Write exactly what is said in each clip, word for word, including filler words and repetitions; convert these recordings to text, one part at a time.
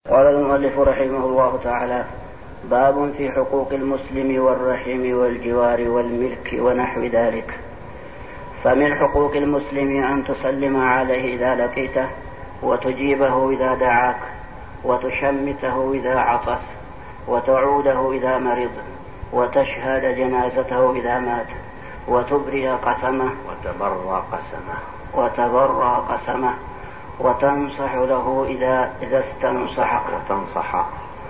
قال المؤلف رحمه الله تعالى: باب في حقوق المسلم والرحم والجوار والملك ونحو ذلك. فمن حقوق المسلم أن تسلم عليه إذا لقيته، وتجيبه إذا دعاك، وتشمته إذا عطس، وتعوده إذا مرض، وتشهد جنازته إذا مات، وتبرئ قسمه وتبرى قسمه وتبرى قسمه وتنصح له إذا إذا استنصحك وتنصح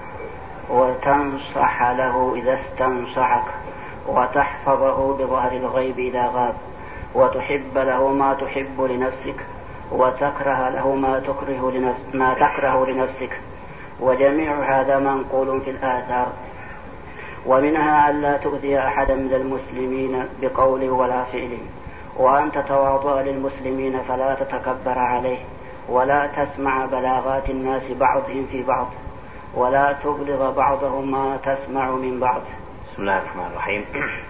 وتنصح له إذا استنصحك وتحفظه بظهر الغيب إذا غاب، وتحب له ما تحب لنفسك، وتكره له ما تكره لنفسك ما تكره لنفسك. وجميع هذا منقول في الآثار. ومنها أن لا تؤذي أحدا من المسلمين بقول ولا فعل، وأن تتواضع للمسلمين فلا تتكبر عليه، ولا تسمع بلاغات الناس بعضهم في بعض، ولا تبلغ بعضهم ما تسمع من بعض. بسم الله الرحمن الرحيم.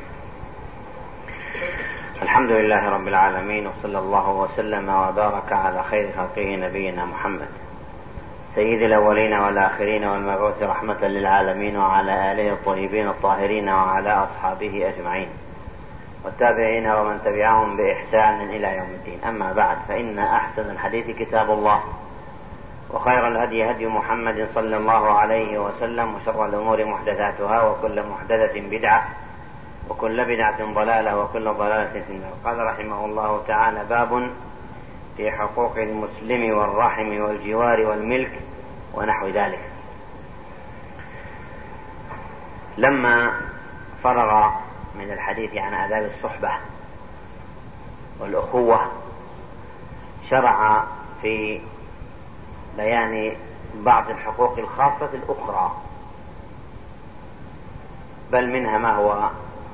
الحمد لله رب العالمين، وصلى الله وسلم وبارك على خير خلقه نبينا محمد سيد الأولين والآخرين والمبعوث رحمة للعالمين، وعلى آله الطيبين الطاهرين، وعلى أصحابه أجمعين، والتابعين ومن تبعهم بإحسان إلى يوم الدين. أما بعد، فإن أحسن الحديث كتاب الله، وخير الهدي هدي محمد صلى الله عليه وسلم، وشر الأمور محدثاتها، وكل محدثة بدعة، وكل بدعة ضلالة، وكل ضلالة في النار. قال رحمه الله تعالى: باب في حقوق المسلم والرحم والجوار والملك ونحو ذلك. لما فرغ من الحديث عن آداب الصحبة والأخوة، شرع في بيان بعض الحقوق الخاصة الأخرى، بل منها ما هو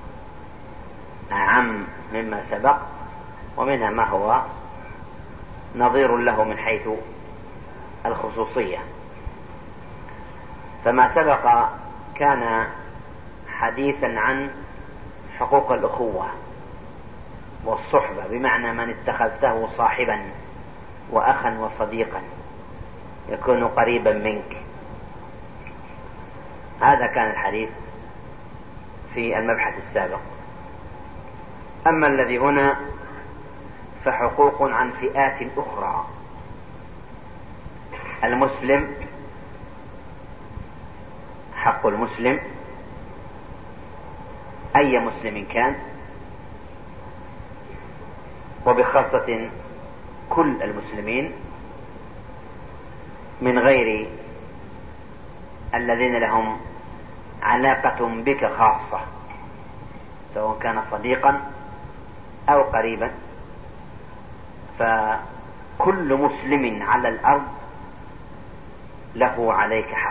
أعم مما سبق، ومنها ما هو نظير له من حيث الخصوصية. فما سبق كان حديثا عن حقوق الأخوة والصحبة، بمعنى من اتخذته صاحبا وأخا وصديقا يكون قريبا منك. هذا كان الحديث في المبحث السابق. أما الذي هنا فحقوق عن فئات أخرى. المسلم، حق المسلم أي مسلم كان، وبخاصة كل المسلمين من غير الذين لهم علاقة بك خاصة، سواء كان صديقا أو قريبا. فكل مسلم على الأرض له عليك حق.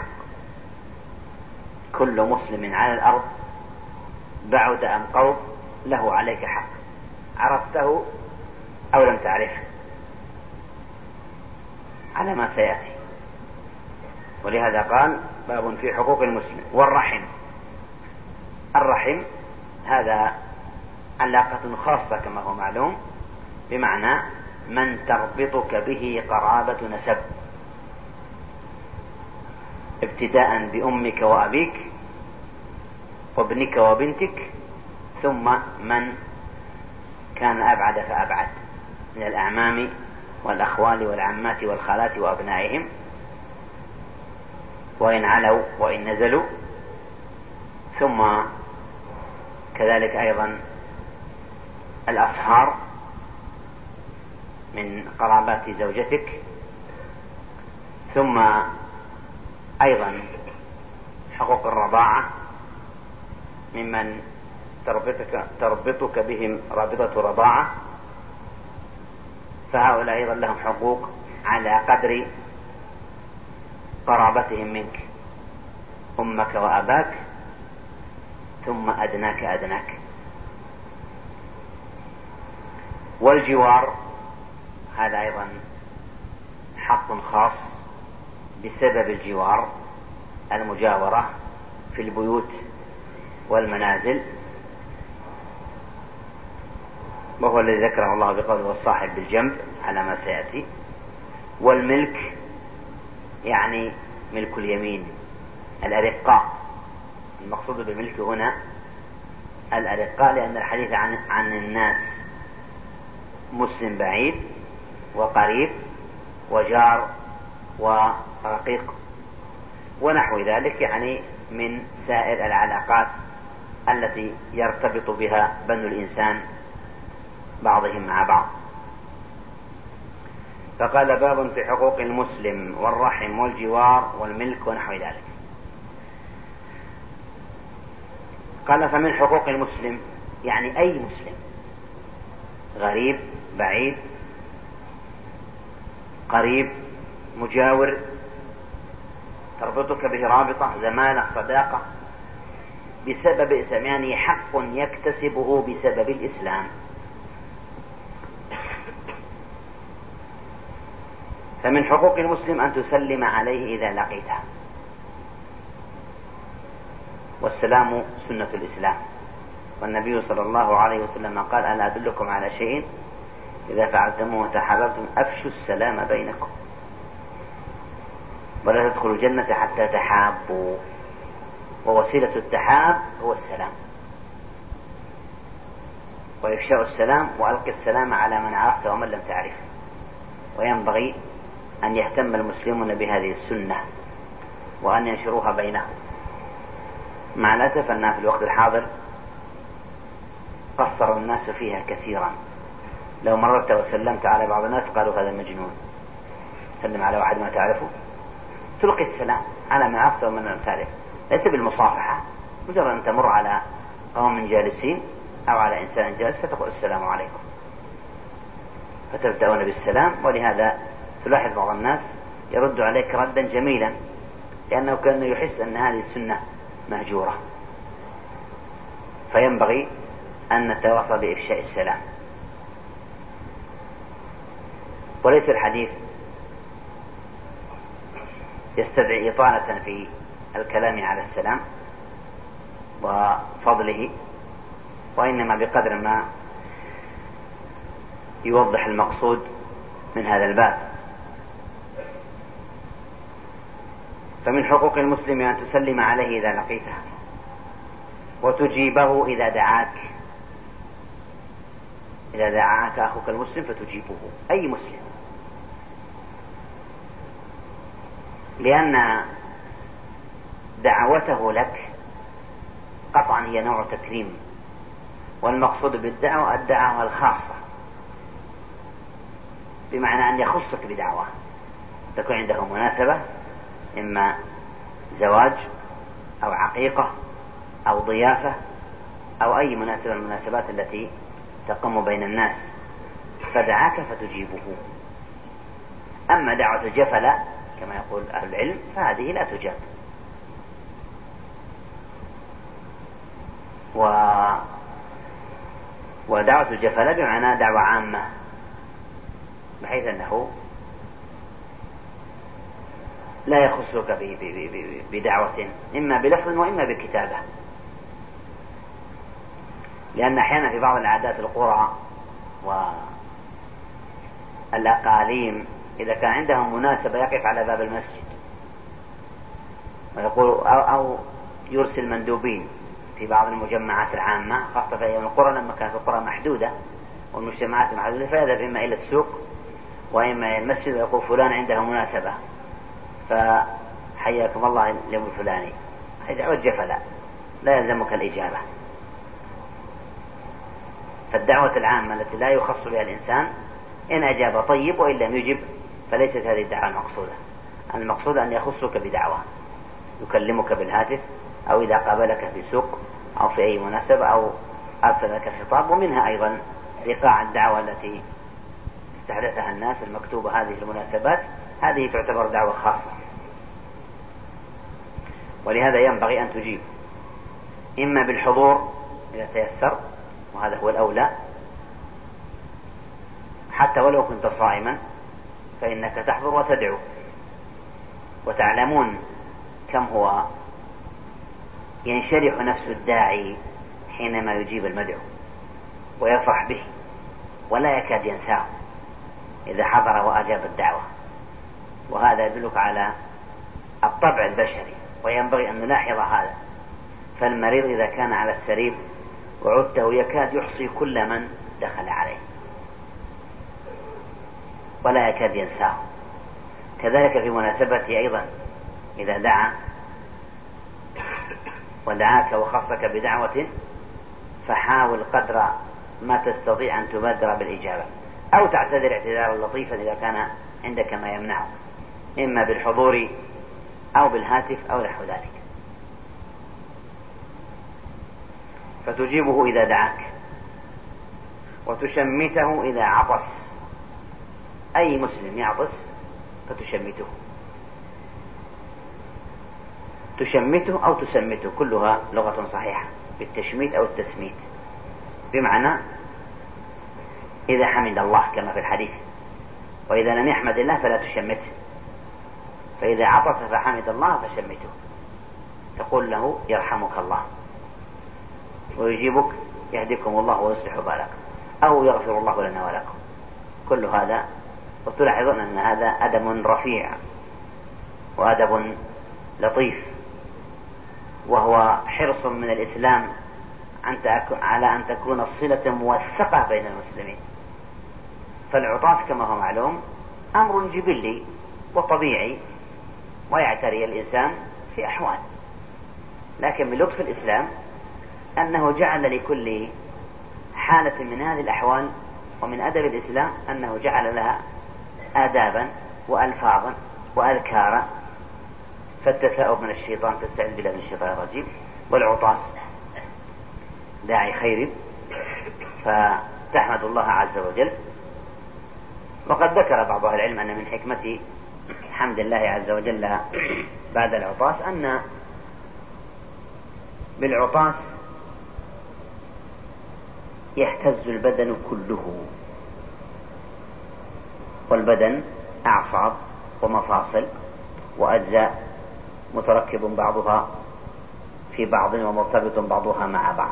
كل مسلم على الأرض بعد أم قرب له عليك حق، عرفته أو لم تعرفه، على ما سيأتي. ولهذا قال: باب في حقوق المسلم والرحم. الرحم هذا علاقة خاصة كما هو معلوم، بمعنى من تربطك به قرابة نسب، ابتداء بأمك وأبيك وابنك وبنتك، ثم من كان أبعد فأبعد من الأعمام والأخوال والعمات والخالات وأبنائهم، وإن علوا وإن نزلوا. ثم كذلك أيضا الأصهار من قرابات زوجتك. ثم أيضا حقوق الرضاعة ممن تربطك, تربطك بهم رابطة رضاعة، فهؤلاء أيضا لهم حقوق على قدر قرابتهم منك، أمك وأباك، ثم أدناك أدناك. والجوار هذا أيضا حق خاص بسبب الجوار، المجاورة في البيوت والمنازل، وهو الذي ذكره الله بقوله: والصاحب بالجنب، على ما سيأتي. والملك يعني ملك اليمين، الأرقاء. المقصود بالملك هنا الأرقاء، لأن الحديث عن, عن الناس مسلم بعيد وقريب وجار ورقيق ونحو ذلك، يعني من سائر العلاقات التي يرتبط بها بنو الإنسان بعضهم مع بعض. فقال: باب في حقوق المسلم والرحم والجوار والملك ونحو ذلك. قال: فمن حقوق المسلم يعني أي مسلم، غريب بعيد قريب مجاور، تربطك به رابطة زمالة صداقة بسبب إسلام، يعني حق يكتسبه بسبب الإسلام. فمن حقوق المسلم أن تسلم عليه إذا لقيته، والسلام سنة الإسلام، والنبي صلى الله عليه وسلم قال: ألا أدلكم على شيء إذا فعلتموه وتحاببتم أفشوا السلام بينكم ولا تدخلوا الجنة حتى تحابوا. ووسيلة التحاب هو السلام، وإفشاء السلام، وألقي السلام على من عرفت ومن لم تعرف. وينبغي أن يهتم المسلمون بهذه السنة وأن ينشروها بينهم. مع الأسف أنها في الوقت الحاضر قصر الناس فيها كثيرا. لو مررت وسلمت على بعض الناس قالوا: هذا مجنون. سلم على واحد ما تعرفه، تلقي السلام على من عرفت ومن لم تعرف، ليس بالمصافحة، مجرد أن تمر على قوم جالسين أو على إنسان جالس فتقول: السلام عليكم، فتبدأون بالسلام. ولهذا تلاحظ بعض الناس يرد عليك ردا جميلا، لأنه كان يحس أن هذه السنة مهجورة. فينبغي أن نتواصى بإفشاء السلام. وليس الحديث يستدعي إطالة في الكلام على السلام وفضله، وإنما بقدر ما يوضح المقصود من هذا الباب. فمن حقوق المسلم أن تسلم عليه إذا لقيته، وتجيبه إذا دعاك. إذا دعاك أخوك المسلم فتجيبه، أي مسلم، لأن دعوته لك قطعا هي نوع تكريم، والمقصود بالدعوة الدعوة الخاصة، بمعنى أن يخصك بدعوة تكون عنده مناسبة، إما زواج أو عقيقة أو ضيافة أو أي مناسبة من المناسبات التي تقوم بين الناس، فدعاك فتجيبه. أما دعوة الجفلة كما يقول أهل العلم فهذه لا تجاب. و... ودعوة الجفلة بمعنى دعوة عامة، بحيث أنه لا يخصك ب... ب... ب... بدعوة إما بلفظ وإما بكتابة. لأن أحيانا في بعض العادات القرى والأقاليم إذا كان عندهم مناسبة يقف على باب المسجد ويقول أو, أو يرسل مندوبين في بعض المجمعات العامة، خاصة في أيام القرى لما كانت القرى محدودة والمجتمعات محدودة، فيذهب إما إلى السوق وإما إلى المسجد ويقول: فلان عنده مناسبة فحياكم الله اليوم الفلاني. هذه دعوة جفلة لا يلزمك الإجابة. فالدعوة العامة التي لا يخص بها الإنسان إن أجاب طيب، وإن لم يجب فليست هذه الدعوة المقصودة. المقصود أن يخصك بدعوة، يكلمك بالهاتف أو إذا قابلك في سوق أو في أي مناسبة أو أرسل لك خطاب. ومنها أيضا إيقاع الدعوة التي استحدثها الناس المكتوبة، هذه المناسبات هذه تعتبر دعوة خاصة، ولهذا ينبغي أن تجيب إما بالحضور إذا تيسر، وهذا هو الأولى، حتى ولو كنت صائما فإنك تحضر وتدعو. وتعلمون كم هو ينشرح نفس الداعي حينما يجيب المدعو ويفرح به ولا يكاد ينساه إذا حضر وأجاب الدعوة. وهذا يدلك على الطبع البشري، وينبغي أن نلاحظ هذا. فالمريض إذا كان على السرير وعدته يكاد يحصي كل من دخل عليه ولا يكاد ينساه. كذلك في مناسبته أيضا إذا دعا ودعاك وخصك بدعوة فحاول قدر ما تستطيع أن تبادر بالإجابة، أو تعتذر اعتذارا لطيفا إذا كان عندك ما يمنعه، إما بالحضور أو بالهاتف أو نحو ذلك. فتجيبه إذا دعاك، وتشمته إذا عطس. أي مسلم يعطس فتشمته، تشمته أو تسمته، كلها لغة صحيحة بالتشميت أو التسميت، بمعنى إذا حمد الله كما في الحديث، وإذا لم يحمد الله فلا تشمته. فإذا عطس فحمد الله فشمته، تقول له يرحمك الله، ويجيبك يهديكم الله ويصلح بالك، أو يغفر الله لنا ولكم. كل هذا، وتلاحظون أن هذا أدب رفيع وأدب لطيف، وهو حرص من الإسلام على أن تكون الصلة موثقة بين المسلمين. فالعطاس كما هو معلوم أمر جبلي وطبيعي ويعتري الإنسان في أحوال، لكن من لطف الإسلام أنه جعل لكل حالة من هذه الأحوال، ومن أدب الإسلام أنه جعل لها آدابا وألفاظا وأذكارا. فالتثاؤب من الشيطان، تستعذ بالله من الشيطان الرجيم، والعطاس داعي خير فتحمد الله عز وجل. وقد ذكر بعض أهل العلم أن من حكمة حمد الله عز وجل بعد العطاس أن بالعطاس يهتز البدن كله، والبدن أعصاب ومفاصل وأجزاء متركب بعضها في بعض ومرتبط بعضها مع بعض.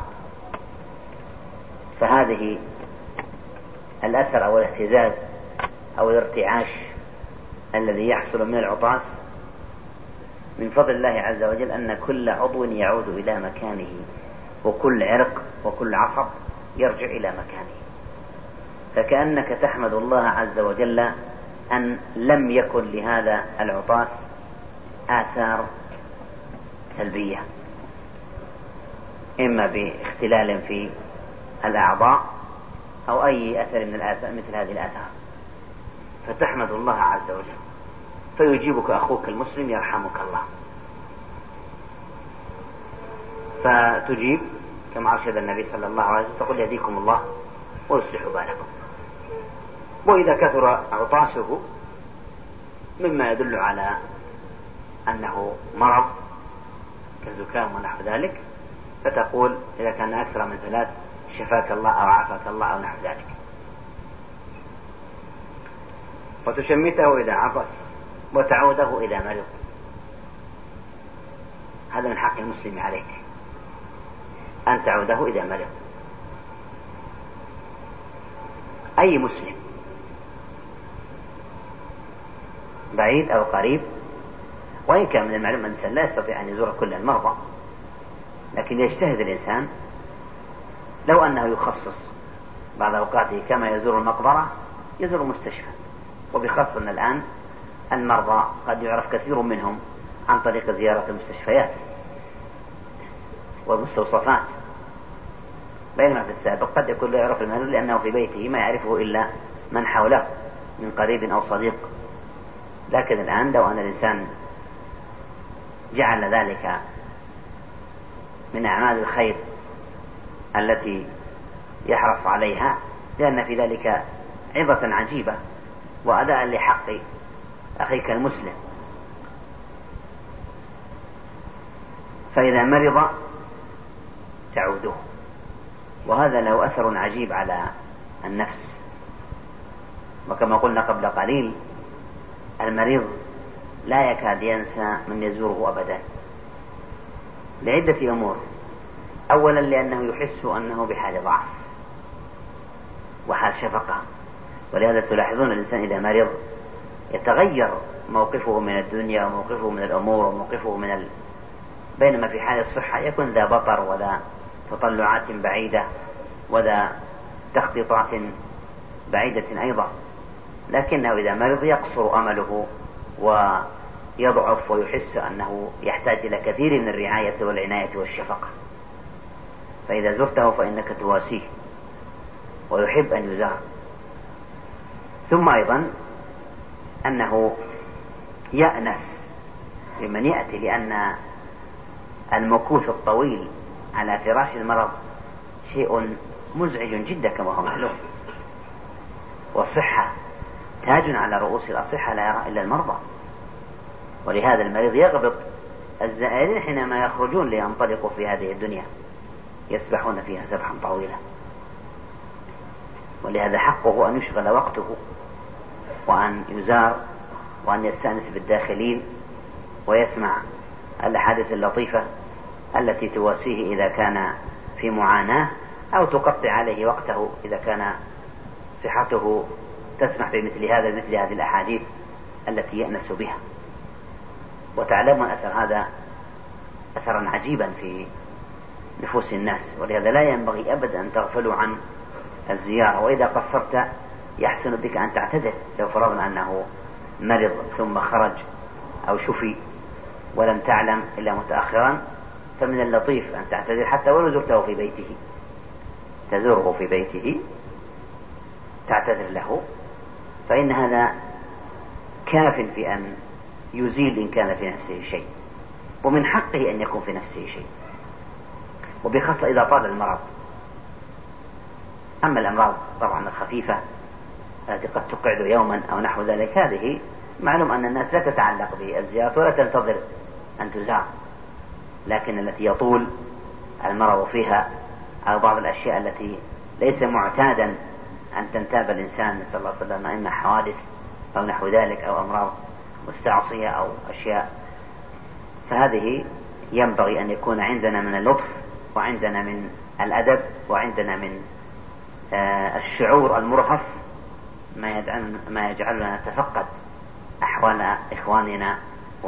فهذه الأثر أو الاهتزاز أو الارتعاش الذي يحصل من العطاس من فضل الله عز وجل أن كل عضو يعود إلى مكانه، وكل عرق وكل عصب يرجع إلى مكانه. فكأنك تحمد الله عز وجل أن لم يكن لهذا العطاس آثار سلبية، إما باختلال في الأعضاء أو أي أثر من الآثار مثل هذه الآثار، فتحمد الله عز وجل. فيجيبك أخوك المسلم يرحمك الله، فتجيب كما أرشد النبي صلى الله عليه وسلم، تقول يهديكم الله ويصلح بالكم. وإذا كثر عطاسه مما يدل على أنه مرض كالزكام ونحو ذلك، فتقول إذا كان أكثر من ثلاث شفاك الله أو عافاك الله أو نحو ذلك. وتشمته إذا عطس، وتعوده إذا مرض. هذا من حق المسلم عليك أن تعوده إذا مرض. أي مسلم بعيد أو قريب، وإن كان من المعلوم أن الإنسان لا يستطيع أن يزور كل المرضى، لكن يجتهد الإنسان لو أنه يخصص بعض أوقاته كما يزور المقبرة يزور المستشفى. وبخاصة أن الآن المرضى قد يعرف كثير منهم عن طريق زيارة المستشفيات والمستوصفات، بينما في السابق قد يكون لا يعرف المريض لأنه في بيته ما يعرفه إلا من حوله من قريب أو صديق. لكن الآن لو أن الإنسان جعل ذلك من أعمال الخير التي يحرص عليها، لأن في ذلك عظة عجيبة وأداء لحق أخيك المسلم. فإذا مرض تعوده، وهذا له أثر عجيب على النفس. وكما قلنا قبل قليل المريض لا يكاد ينسى من يزوره أبدا لعدة أمور. أولا لأنه يحس أنه بحال ضعف وحال شفقة، ولهذا تلاحظون الإنسان إذا مرض يتغير موقفه من الدنيا وموقفه من الأمور وموقفه من ال... بينما في حال الصحة يكون ذا بطر وذا تطلعات بعيدة وذا تخطيطات بعيدة أيضا، لكنه إذا مرض يقصر أمله ويضعف ويحس أنه يحتاج إلى كثير من الرعاية والعناية والشفقة، فإذا زرته فإنك تواسيه ويحب أن يزار. ثم أيضا أنه يأنس بمن يأتي، لأن المكوث الطويل على فراش المرض شيء مزعج جدا كما هو معلوم، والصحة تاج على رؤوس الأصحة لا يرى إلا المرضى، ولهذا المريض يغبط الزائرين حينما يخرجون لينطلقوا في هذه الدنيا يسبحون فيها سبحا طويلا، ولهذا حقه أن يشغل وقته وأن يزار وأن يستأنس بالداخلين ويسمع الأحاديث اللطيفة التي تواسيه إذا كان في معاناة، أو تقطع عليه وقته إذا كان صحته تسمح بمثل هذا بمثل هذه الأحاديث التي يأنس بها. وتعلمون أثر هذا أثرا عجيبا في نفوس الناس، ولهذا لا ينبغي أبدا أن تغفلوا عن الزيارة. وإذا قصرت يحسن بك أن تعتذر، لو فرضنا أنه مرض ثم خرج أو شفي ولم تعلم إلا متأخرا، فمن اللطيف أن تعتذر حتى ولو زرته في بيته، تزوره في بيته تعتذر له، فإن هذا كاف في أن يزيل إن كان في نفسه شيء، ومن حقه أن يكون في نفسه شيء، وبخاصة إذا طال المرض. أما الأمراض طبعا الخفيفة التي قد تقعد يوما أو نحو ذلك، هذه معلوم أن الناس لا تتعلق بالزيارة ولا تنتظر أن تزار، لكن التي يطول المرض فيها أو بعض الأشياء التي ليس معتادا أن تنتاب الإنسان، نسأل الله السلامة، إما حوادث أو نحو ذلك أو أمراض مستعصية أو أشياء، فهذه ينبغي أن يكون عندنا من اللطف وعندنا من الأدب وعندنا من آه الشعور المرهف ما يجعلنا, ما يجعلنا نتفقد أحوال إخواننا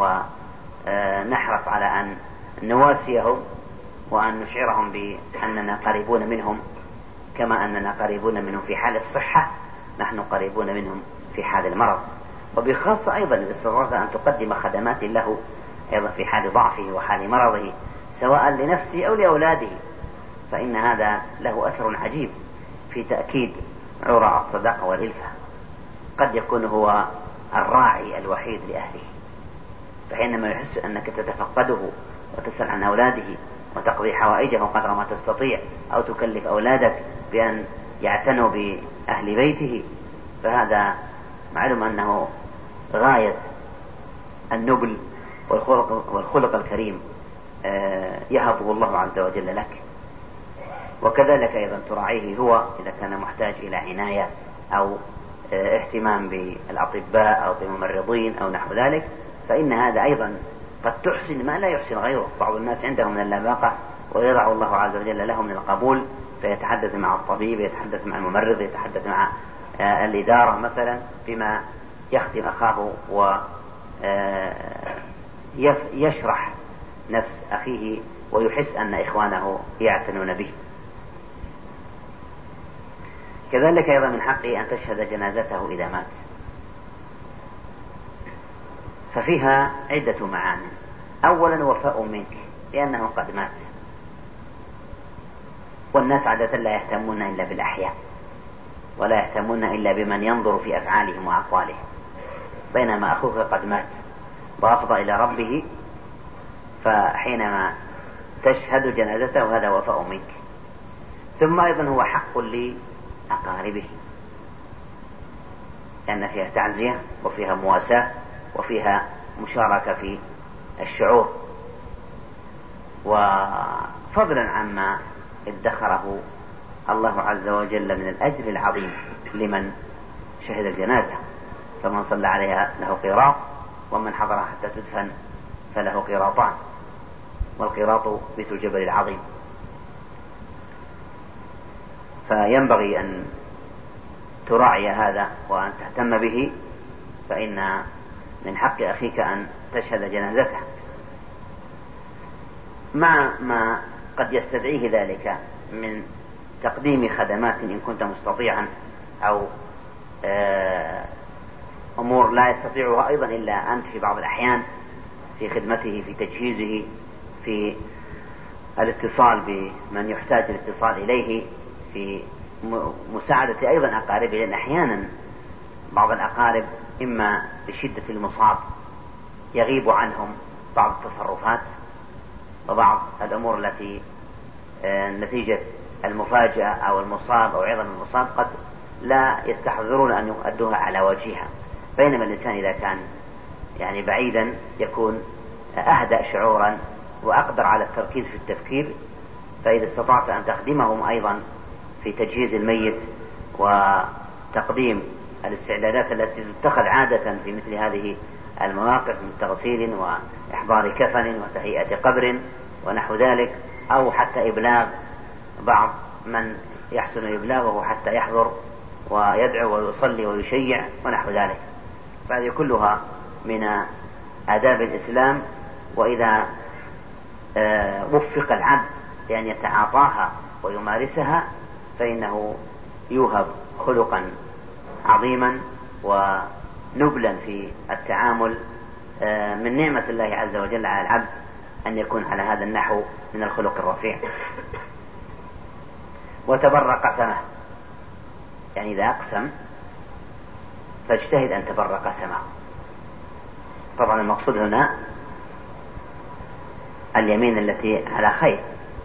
ونحرص على أن نواسيهم وأن نشعرهم بأننا قريبون منهم، كما أننا قريبون منهم في حال الصحة نحن قريبون منهم في حال المرض. وبخاصة أيضا إذا استطعت أن تقدم خدمات له أيضا في حال ضعفه وحال مرضه سواء لنفسه أو لأولاده، فإن هذا له أثر عجيب في تأكيد عرى الصداقة والإلفة. قد يكون هو الراعي الوحيد لأهله، فحينما يحس أنك تتفقده وتسأل عن أولاده وتقضي حوائجه قدر ما تستطيع، أو تكلف أولادك بأن يعتنوا بأهل بيته، فهذا معلوم أنه غاية النبل والخلق, والخلق الكريم يهبه الله عز وجل لك. وكذلك أيضا تراعيه هو إذا كان محتاج إلى عناية أو اهتمام بالأطباء أو بممرضين أو نحو ذلك، فإن هذا أيضا قد تحسن ما لا يحسن غيره. بعض الناس عندهم من اللباقة ويضع الله عز وجل له من القبول، فيتحدث مع الطبيب، يتحدث مع الممرض، يتحدث مع الإدارة مثلا بما يخدم أخاه ويشرح نفس أخيه ويحس أن إخوانه يعتنون به. كذلك أيضا من حقه أن تشهد جنازته إذا مات، ففيها عدة معان. أولا وفاء منك لأنه قد مات، والناس عادة لا يهتمون إلا بالأحياء ولا يهتمون إلا بمن ينظر في أفعالهم وأقوالهم، بينما أخوك قد مات وأفضى إلى ربه، فحينما تشهد جنازته هذا وفاء منك. ثم أيضا هو حق لأقاربه، لأن فيها تعزية وفيها مواساة وفيها مشاركة في الشعور، وفضلا عما ادخره الله عز وجل من الأجر العظيم لمن شهد الجنازة، فمن صلى عليها له قيراط، ومن حضرها حتى تدفن فله قيراطان، والقيراط مثل الجبل العظيم. فينبغي أن تراعي هذا وأن تهتم به، فإن من حق أخيك أن تشهد جنازته، مع ما قد يستدعيه ذلك من تقديم خدمات إن كنت مستطيعا، أو أمور لا يستطيعها أيضا إلا أنت في بعض الأحيان، في خدمته، في تجهيزه، في الاتصال بمن يحتاج الاتصال إليه، في مساعدة أيضا أقاربه، لأن أحيانا بعض الأقارب إما لشدة المصاب يغيب عنهم بعض التصرفات وبعض الأمور التي نتيجة المفاجأة أو المصاب أو عظم المصاب قد لا يستحضرون أن يؤدوها على وجهها، بينما الإنسان إذا كان يعني بعيدا يكون أهدأ شعورا وأقدر على التركيز في التفكير. فإذا استطعت أن تخدمهم أيضا في تجهيز الميت وتقديم الاستعدادات التي تتخذ عادة في مثل هذه المواقف من تغسيل وإحضار كفن وتهيئة قبر ونحو ذلك، أو حتى إبلاغ بعض من يحسن إبلاغه حتى يحضر ويدعو ويصلي ويشيع ونحو ذلك، فهذه كلها من آداب الإسلام. وإذا وفق العبد بأن يتعاطاها ويمارسها فإنه يوهب خلقا عظيما ونبلا في التعامل، من نعمة الله عز وجل على العبد أن يكون على هذا النحو من الخلق الرفيع. وتبر قسمه، يعني إذا أقسم فاجتهد أن تبر قسمه. طبعا المقصود هنا اليمين التي على خير،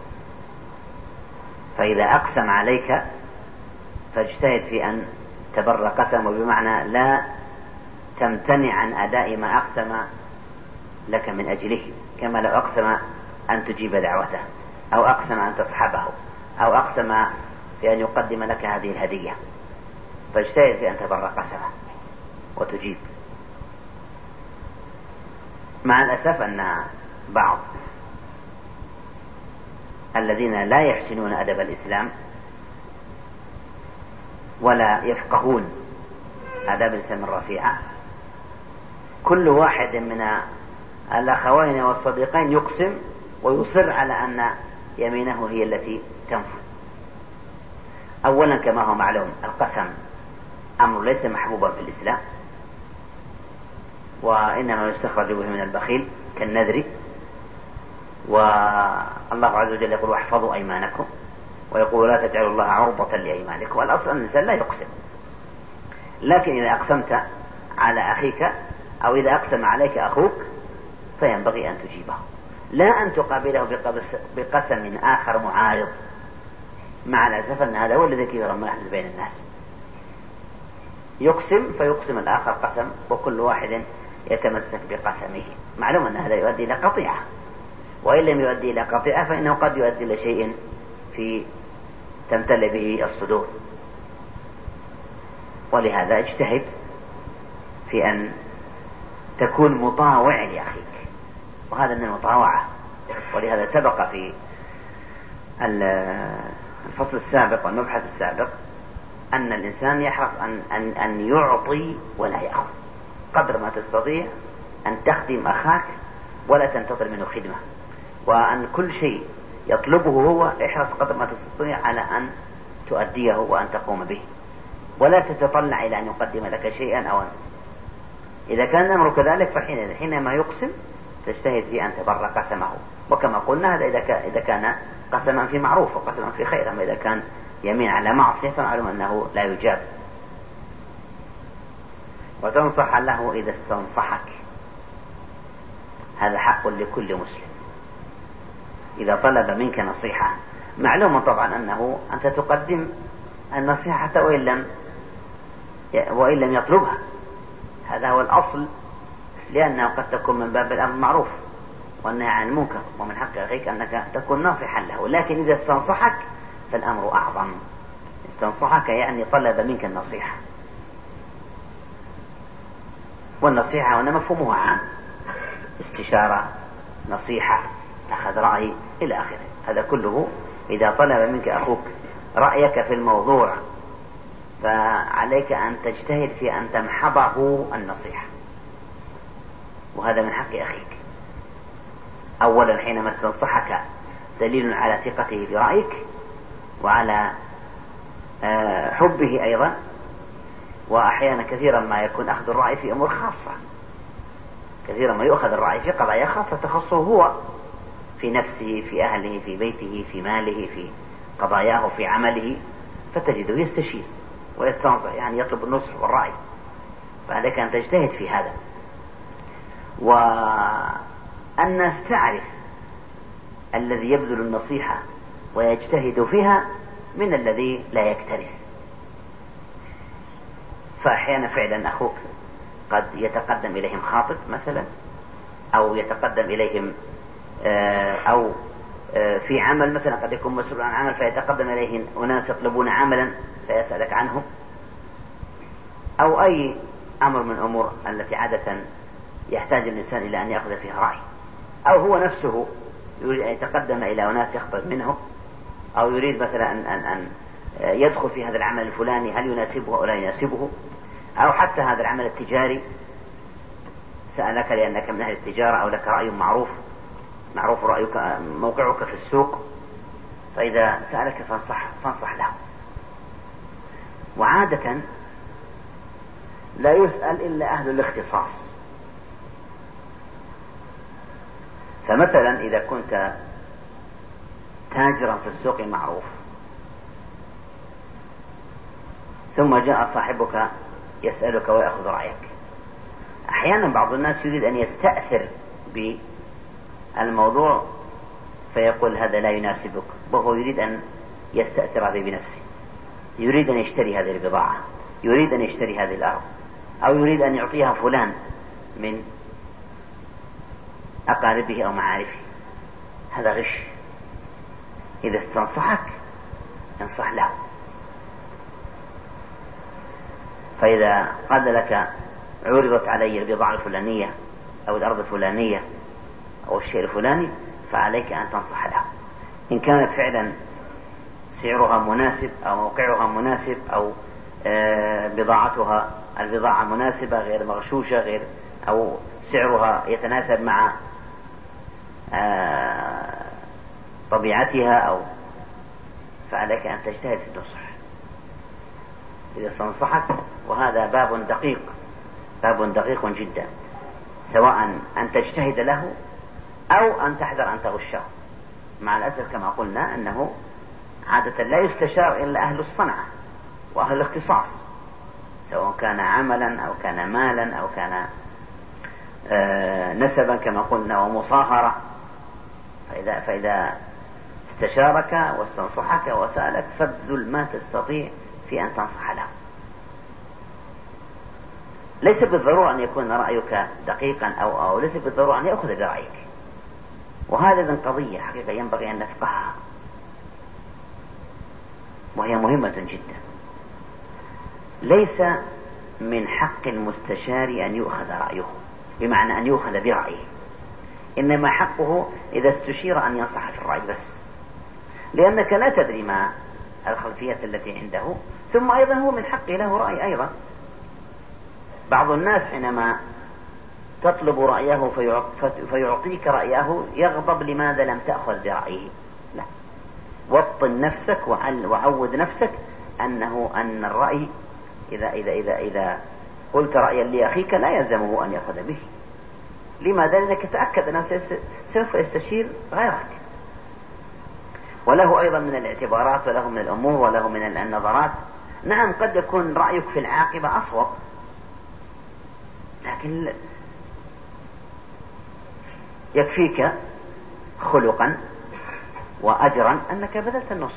فإذا أقسم عليك فاجتهد في أن تبر قسمه، بمعنى لا تمتنع عن أداء ما أقسم لك من أجله، كما لو أقسم أن تجيب دعوته، أو أقسم أن تصحبه، أو أقسم في أن يقدم لك هذه الهدية، فاجتهد في أن تبر قسمه وتجيب. مع الأسف أن بعض الذين لا يحسنون أدب الإسلام ولا يفقهون آداب الإسلام الرفيعة، كل واحد من الأخوين والصديقين يقسم ويصر على أن يمينه هي التي تنفذ. أولا كما هو معلوم القسم أمر ليس محبوبا في الإسلام، وإنما يستخرج به من البخيل كالنذر، والله عز وجل يقول واحفظوا أيمانكم، ويقول لا تجعلوا الله عرضة لأيمانكم. والأصل أن الإنسان لا يقسم، لكن إذا أقسمت على أخيك أو إذا أقسم عليك أخوك فينبغي أن تجيبه، لا أن تقابله بقسم آخر معارض. مع الأسف أن هذا هو الذي كثيرا ما يحدث بين الناس، يقسم فيقسم الآخر قسم وكل واحد يتمسك بقسمه. معلوم أن هذا يؤدي إلى قطيعة، وإن لم يؤدي إلى قطيعة فإنه قد يؤدي إلى شيء في تمتلئ به الصدور. ولهذا اجتهد في أن تكون مطاوع لأخيك، وهذا من المطاوعة. ولهذا سبق في الفصل السابق والمبحث السابق أن الإنسان يحرص أن, أن, أن يعطي ولا يأخذ، قدر ما تستطيع أن تخدم أخاك ولا تنتظر منه خدمة، وأن كل شيء يطلبه هو احرص قدر ما تستطيع على أن تؤديه وأن تقوم به، ولا تتطلع إلى أن يقدم لك شيئا أو أن إذا كان الأمر كذلك فحين حينما يقسم تجتهد في أن تبر قسمه. وكما قلنا هذا إذا كان قسما في معروف وقسما في خير، أما إذا كان يمين على معصية فمعلوم أنه لا يجاب. وتنصح له إذا استنصحك، هذا حق لكل مسلم. إذا طلب منك نصيحة معلوم طبعا أنه أنت تقدم النصيحة وإن لم وإن لم يطلبها، هذا هو الأصل، لأنه قد تكون من باب الأمر المعروف والنهي عن المنكر، ومن حق أخيك أنك تكون ناصحا له. لكن إذا استنصحك فالأمر أعظم، استنصحك يعني طلب منك النصيحة، والنصيحة هنا مفهومها عام، استشارة، نصيحة، أخذ رأي إلى آخره. هذا كله إذا طلب منك أخوك رأيك في الموضوع فعليك أن تجتهد في أن تمحضه النصيحة، وهذا من حق أخيك. أولا حينما استنصحك دليل على ثقته برأيك وعلى حبه أيضا، وأحيانا كثيرا ما يكون أخذ الرأي في أمور خاصة، كثيرا ما يؤخذ الرأي في قضايا خاصة تخصه هو في نفسه، في أهله، في بيته، في ماله، في قضاياه، في عمله، فتجده يستشير ويستنصح، يعني يطلب النصح والرأي، فعليك أن تجتهد في هذا. والناس تعرف الذي يبذل النصيحة ويجتهد فيها من الذي لا يكترث. فأحيانا فعلا أخوك قد يتقدم إليهم خاطب مثلا، أو يتقدم إليهم أو في عمل مثلا، قد يكون مسؤول عن عمل فيتقدم إليه أناس يطلبون عملا فيسألك عنهم، أو أي أمر من أمور التي عادة يحتاج الإنسان إلى أن يأخذ فيها رأي، أو هو نفسه يريد أن يتقدم إلى أناس يخطب منهم، أو يريد مثلا أن, أن, أن يدخل في هذا العمل الفلاني هل يناسبه أو لا يناسبه، أو حتى هذا العمل التجاري سألك لأنك من أهل التجارة أو لك رأي معروف معروف رأيك موقعك في السوق، فإذا سألك فانصح, فانصح له. وعادة لا يسأل إلا أهل الاختصاص. فمثلا إذا كنت تاجرا في السوق معروف ثم جاء صاحبك يسألك ويأخذ رأيك، أحيانا بعض الناس يريد أن يستأثر بالموضوع فيقول هذا لا يناسبك، وهو يريد أن يستأثر به بنفسه، يريد أن يشتري هذه البضاعة، يريد أن يشتري هذه الأرض، أو يريد أن يعطيها فلان من أقاربه أو معارفه. هذا غش. إذا استنصحك انصح له. فإذا قال لك عرضت علي البضاعة الفلانية أو الأرض الفلانية أو الشيء الفلاني، فعليك أن تنصح له. إن كانت فعلا سعرها مناسب أو موقعها مناسب أو بضاعتها البضاعة مناسبة غير مغشوشة غير أو سعرها يتناسب مع طبيعتها، أو فعليك أن تجتهد في النصح إذا استنصحك. وهذا باب دقيق باب دقيق جدا، سواء أن تجتهد له أو أن تحذر أن تغشه. مع الأسف كما قلنا أنه عادة لا يستشار إلا أهل الصنعة وأهل الاختصاص، سواء كان عملا أو كان مالا أو كان نسبا كما قلنا ومصاهرة. فإذا, فإذا استشارك واستنصحك وسألك فابذل ما تستطيع في أن تنصح له. ليس بالضرورة أن يكون رأيك دقيقا أو, أو ليس بالضرورة أن يأخذ برأيك. وهذا قضية حقيقة ينبغي أن نفقهها، وهي مهمة جدا. ليس من حق المستشار أن يؤخذ رأيه بمعنى أن يؤخذ برأيه، إنما حقه إذا استشير أن ينصح في الرأي بس، لأنك لا تدري ما الخلفية التي عنده، ثم أيضا هو من حقه له رأي أيضا. بعض الناس حينما تطلب رأيه فيعطيك رأيه يغضب لماذا لم تأخذ برأيه. لا، وطن نفسك وعود نفسك أنه أن الرأي إذا, إذا, إذا, إذا قلت رأيا لأخيك لا يلزمه أن يأخذ به. لماذا؟ لأنك تأكد أنه سوف يستشير غيرك، وله أيضا من الاعتبارات وله من الأمور وله من النظرات. نعم قد يكون رأيك في العاقبة أصوب، لكن يكفيك خلقا وأجرا أنك بذلت النصح.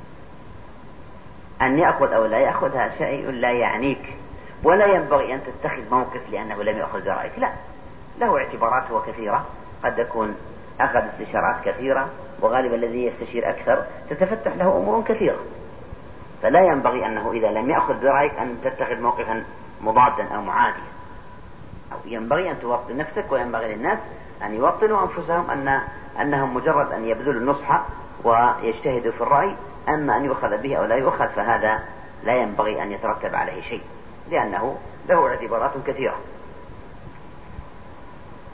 أن يأخذ أو لا يأخذ هذا شيء لا يعنيك، ولا ينبغي أن تتخذ موقف لأنه لم يأخذ برأيك. لا، له اعتبارات وكثيرة، قد يكون أخذ استشارات كثيرة، وغالبا الذي يستشير أكثر تتفتح له أمور كثيرة. فلا ينبغي أنه إذا لم يأخذ برأيك أن تتخذ موقفا مضادا أو معاديا. أو ينبغي أن توطن نفسك، وينبغي للناس أن يوطنوا أنفسهم أن أنهم مجرد أن يبذلوا النصح ويجتهدوا في الرأي، أما أن يؤخذ به أو لا يؤخذ فهذا لا ينبغي أن يترتب عليه شيء، لأنه له اعتبارات كثيرة.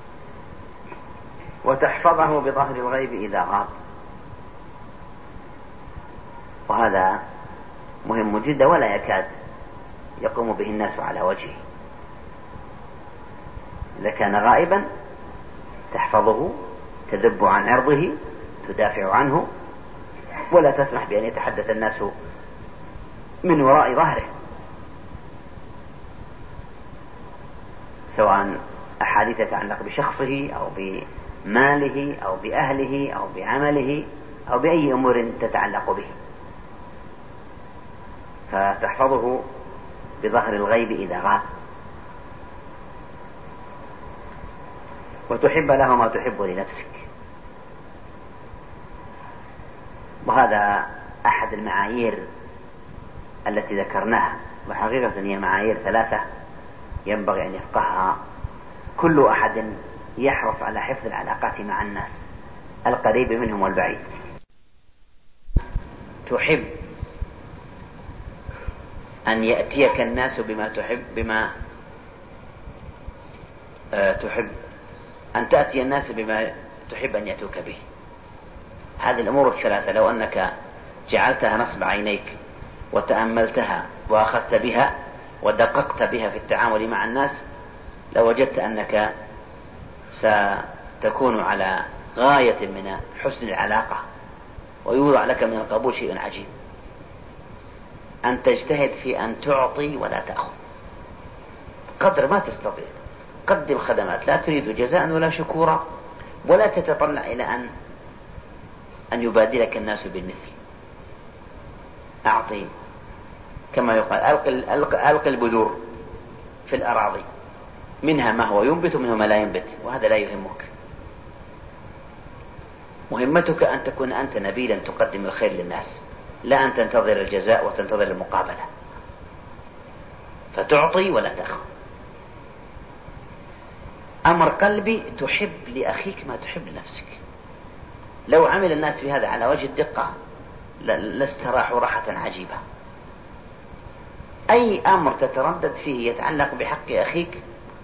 وتحفظه بظهر الغيب إذا غاب. وهذا مهم جدا ولا يكاد يقوم به الناس على وجهه. إذا كان غائبا تحفظه، تذب عن عرضه، تدافع عنه، ولا تسمح بأن يتحدث الناس من وراء ظهره، سواء أحاديث تتعلق بشخصه أو بماله أو بأهله أو بعمله أو بأي أمور تتعلق به. فتحفظه بظهر الغيب إذا غاب. وتحب له ما تحب لنفسك. وهذا أحد المعايير التي ذكرناها، وحقيقة هي معايير ثلاثة ينبغي أن يفقهها كل أحد يحرص على حفظ العلاقات مع الناس القريب منهم والبعيد. تحب أن يأتيك الناس بما تحب بما أه تحب أن تأتي الناس بما تحب أن يأتوك به. هذه الأمور الثلاثة لو أنك جعلتها نصب عينيك وتأملتها وأخذت بها ودققت بها في التعامل مع الناس لوجدت أنك ستكون على غاية من حسن العلاقة، ويوضع لك من القبول شيء عجيب، أن تجتهد في أن تعطي ولا تأخذ قدر ما تستطيع. قدم خدمات لا تريد جزاء ولا شكورا، ولا تتطلع إلى أن أن يبادلك الناس بالمثل. أعطي كما يقال ألق, ألق, ألق البذور في الأراضي، منها ما هو ينبت ومنها ما لا ينبت، وهذا لا يهمك. مهمتك أن تكون أنت نبيلا تقدم الخير للناس، لا أن تنتظر الجزاء وتنتظر المقابلة. فتعطي ولا تأخذ. أمر قلبي، تحب لأخيك ما تحب لنفسك. لو عمل الناس بهذا على وجه الدقة لاستراحوا راحة عجيبة. أي أمر تتردد فيه يتعلق بحق أخيك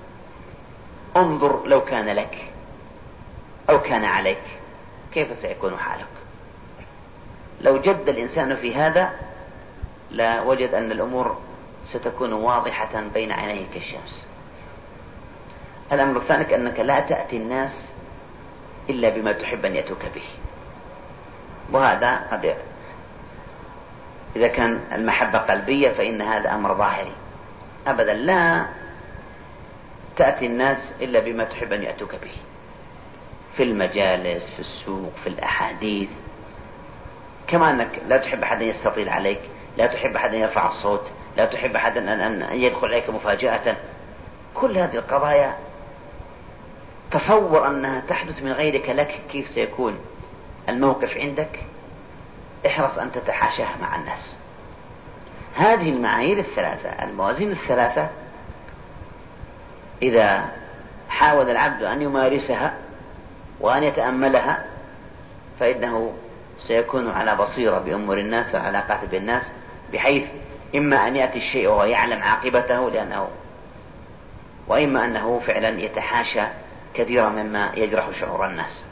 انظر لو كان لك أو كان عليك كيف سيكون حالك. لو جد الإنسان في هذا لا وجد أن الأمور ستكون واضحة بين عينيه كالشمس. الأمر الثاني أنك لا تأتي الناس إلا بما تحب أن يأتوك به، وهذا قد إذا كان المحبة قلبية فإن هذا أمر ظاهري. أبدا لا تأتي الناس إلا بما تحب أن يأتوك به، في المجالس، في السوق، في الأحاديث. كما أنك لا تحب أحد يستطيل عليك، لا تحب أحد يرفع الصوت، لا تحب أحد أن يدخل عليك مفاجأة. كل هذه القضايا تصور أنها تحدث من غيرك لك، كيف سيكون الموقف عندك؟ احرص أن تتحاشاها مع الناس. هذه المعايير الثلاثة، الموازين الثلاثة، إذا حاول العبد أن يمارسها وأن يتأملها فإنه سيكون على بصيرة بأمور الناس والعلاقات بالناس، بحيث إما أن يأتي الشيء وهو يعلم عاقبته لأنه، وإما أنه فعلا يتحاشى كثيرا مما يجرح شعور الناس.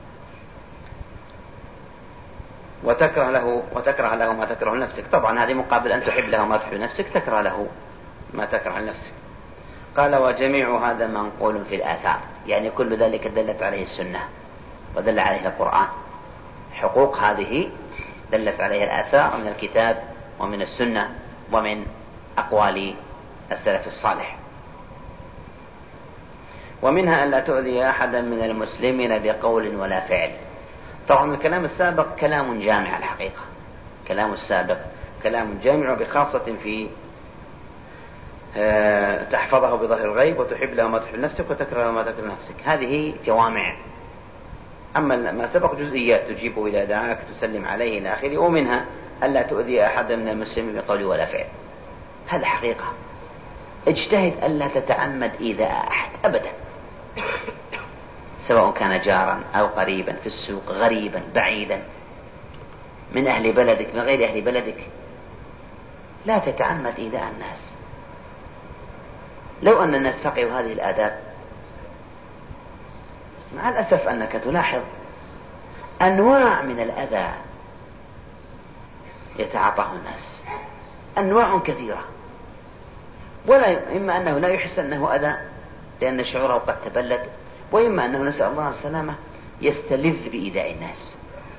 وتكره له وتكره له ما تكره لنفسك. طبعا هذه مقابل أن تحب له ما تحب لنفسك، تكره له ما تكره لنفسك. قال وجميع هذا منقول في الآثار، يعني كل ذلك دلت عليه السنة ودل عليه القرآن. حقوق هذه دلت عليها الآثار من الكتاب ومن السنة ومن أقوال السلف الصالح. ومنها أن لا تؤذي أحدا من المسلمين بقول ولا فعل. طبعا الكلام السابق كلام جامع، الحقيقة كلام السابق كلام جامع، بخاصة في أه تحفظه بظهر الغيب وتحب له ما تحب نفسك وتكره له ما تكره نفسك. هذه جوامع. أما ما سبق جزئيات، تجيب إذا دعاك، تسلم عليه إلى آخره. ومنها ألا تؤذي أحدا من المسلمين بقول ولا فعل. هذا حقيقة. اجتهد ألا تتعمد إيذاء أحد أبدا، سواء كان جارا أو قريبا في السوق، غريبا بعيدا، من أهل بلدك من غير أهل بلدك. لا تتعمد إيذاء الناس. لو أن الناس فقهوا هذه الآداب مع الأسف أنك تلاحظ أنواع من الأذى يتعاطاه الناس، أنواع كثيرة، ولا إما أنه لا يحس أنه أذى لأن شعوره قد تبلد، وإما أنه نسأل الله السلامة يستلذ بإيذاء الناس.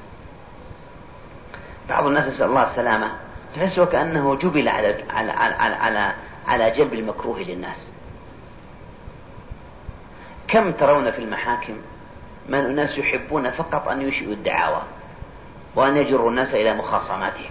بعض الناس نسأل الله السلامة تحس وكأنه جبل على على على على, على جلب المكروه للناس. كم ترون في المحاكم من الناس يحبون فقط أن يشيئوا الدعاوى وأن يجروا الناس إلى مخاصماتهم،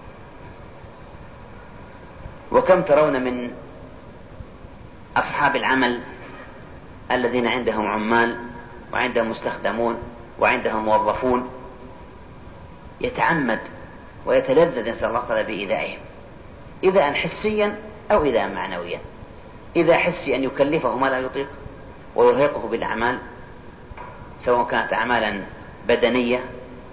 وكم ترون من أصحاب العمل الذين عندهم عمال وعندهم مستخدمون وعندهم موظفون يتعمد ويتلذذ نسأل الله تعالى بإيذائهم، إيذاء حسيا أو إيذاء معنويا. إذا حسي أن يكلفه ما لا يطيق ويرهقه بالأعمال، سواء كانت أعمالا بدنية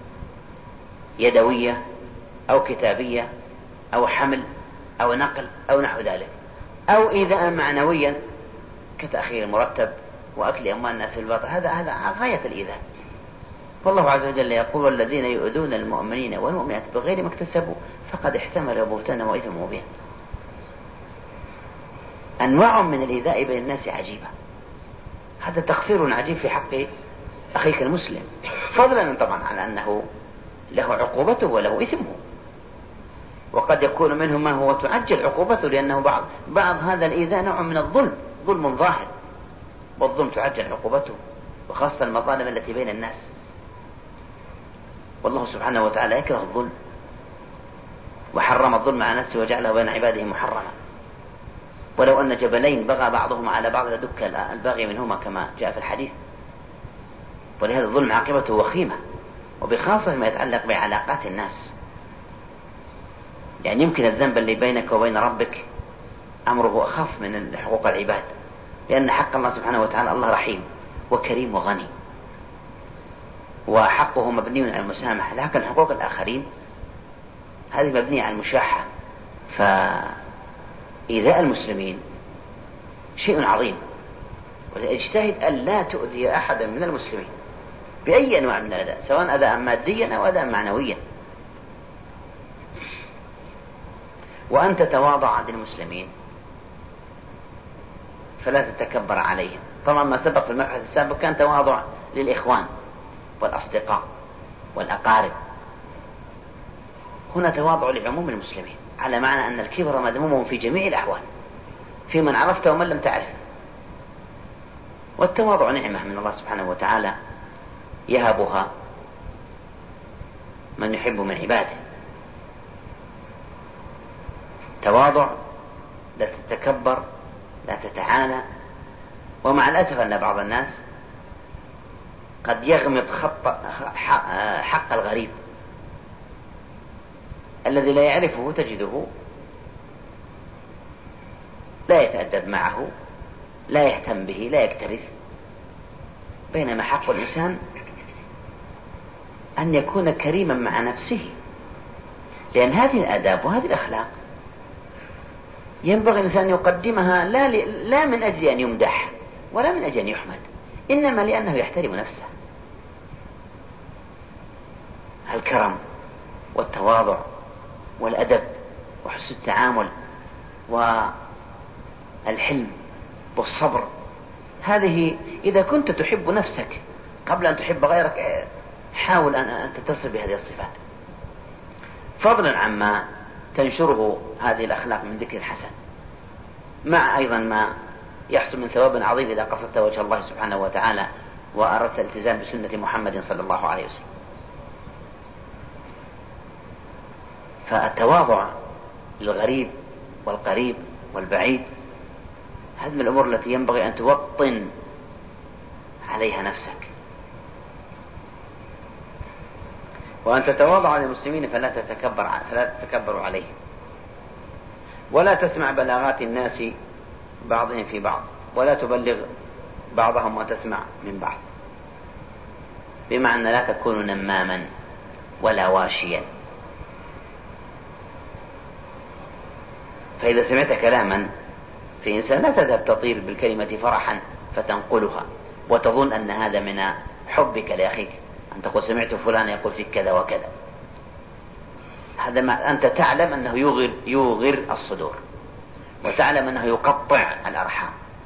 يدوية أو كتابية أو حمل أو نقل أو نحو ذلك، أو إيذاء معنويا كتأخير المرتب وأكل أموال الناس بالباطل، هذا هذا غاية الإيذاء. والله عز وجل يقول: والذين يؤذون المؤمنين والمؤمنات بغير ما اكتسبوا فقد احتملوا بهتانا وإثما مبينا. أنواع من الإيذاء بين الناس عجيبة، هذا تقصير عجيب في حق أخيك المسلم، فضلا طبعا على أنه له عقوبته وله إثمه، وقد يكون منه ما هو تعجل عقوبته، لأنه بعض بعض هذا الإيذاء نوع من الظلم، ظلم ظاهر، والظلم تعجل عقوبته، وخاصة المظالم التي بين الناس. والله سبحانه وتعالى يكره الظلم وحرم الظلم على نفسه وجعله بين عباده محرما. ولو أن جبلين بغى بعضهما على بعض لدك الباغي منهما كما جاء في الحديث. ولهذا الظلم عاقبته وخيمة، وبخاصة ما يتعلق بعلاقات الناس. يعني يمكن الذنب اللي بينك وبين ربك أمره أخف من حقوق العباد، لأن حق الله سبحانه وتعالى الله رحيم وكريم وغني، وحقه مبني على المسامحة، لكن حقوق الآخرين هذه مبنية على المشاحة. فإيذاء المسلمين شيء عظيم، واجتهد أن لا تؤذي أحدا من المسلمين بأي أنواع من الأذى، سواء أذى ماديا أو أذى معنويا. وأن تتواضع للمسلمين فلا تتكبر عليهم. طبعا ما سبق في المبحث السابق كان تواضع للإخوان والأصدقاء والأقارب، هنا تواضع لعموم المسلمين، على معنى أن الكبر مذموم في جميع الأحوال، في من عرفت ومن لم تعرف. والتواضع نعمة من الله سبحانه وتعالى يهبها من يحب من عباده. تواضع، لا تتكبر، لا تتعالى. ومع الأسف أن بعض الناس قد يغمض خط حق الغريب الذي لا يعرفه، تجده لا يتأدب معه، لا يهتم به، لا يكترث. بينما حق الإنسان أن يكون كريما مع نفسه، لأن هذه الآداب وهذه الأخلاق ينبغي الإنسان يقدمها لا, لا من أجل أن يمدح ولا من أجل أن يحمد، إنما لأنه يحترم نفسه. الكرم والتواضع والأدب وحسن التعامل والحلم والصبر، هذه إذا كنت تحب نفسك قبل أن تحب غيرك حاول أن تتصل بهذه الصفات، فضلا عما تنشره هذه الأخلاق من ذكر الحسن، مع أيضا ما يحصل من ثواب عظيم إذا قصدت وجه الله سبحانه وتعالى وأردت الالتزام بسنة محمد صلى الله عليه وسلم. فالتواضع للغريب والقريب والبعيد هذه من الأمور التي ينبغي أن توطن عليها نفسك. وأن تتواضع للمسلمين فلا تتكبر فلا تتكبر عليهم، ولا تسمع بلاغات الناس بعضهم في بعض، ولا تبلغ بعضهم وتسمع من بعض، بمعنى لا تكون نماما ولا واشيا. فإذا سمعت كلاما في إنسان لا تذهب تطير بالكلمة فرحا فتنقلها، وتظن أن هذا من حبك لأخيك، أن تقول سمعت فلان يقول فيك كذا وكذا، هذا ما أنت تعلم أنه يغر, يغر الصدور، وتعلم أنه يقطع الأرحام،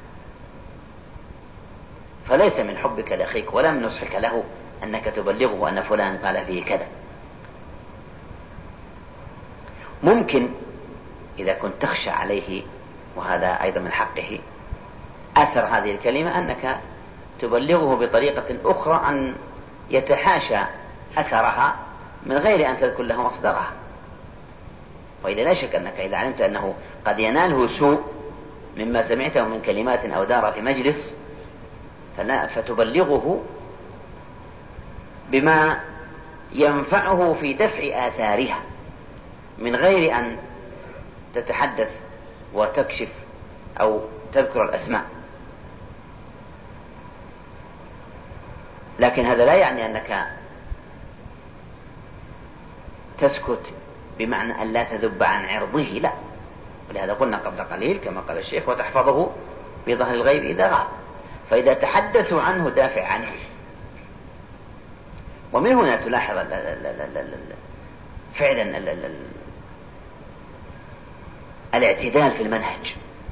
فليس من حبك لأخيك ولا من نصحك له أنك تبلغه أن فلان قال فيه كذا. ممكن إذا كنت تخشى عليه، وهذا أيضا من حقه، أثر هذه الكلمة أنك تبلغه بطريقة أخرى أن يتحاشى أثرها من غير أن تذكر له مصدرها. وإذا لا شك أنك إذا علمت أنه قد يناله سوء مما سمعته من كلمات أو دار في مجلس فلا فتبلغه بما ينفعه في دفع آثارها من غير أن تتحدث وتكشف أو تذكر الأسماء. لكن هذا لا يعني أنك تسكت بمعنى أن لا تذب عن عرضه، لا، ولهذا قلنا قبل قليل كما قال الشيخ وتحفظه بظهر الغيب إذا غاب، فإذا تحدثوا عنه دافع عنه. ومن هنا تلاحظ فعلا الاعتدال في المنهج،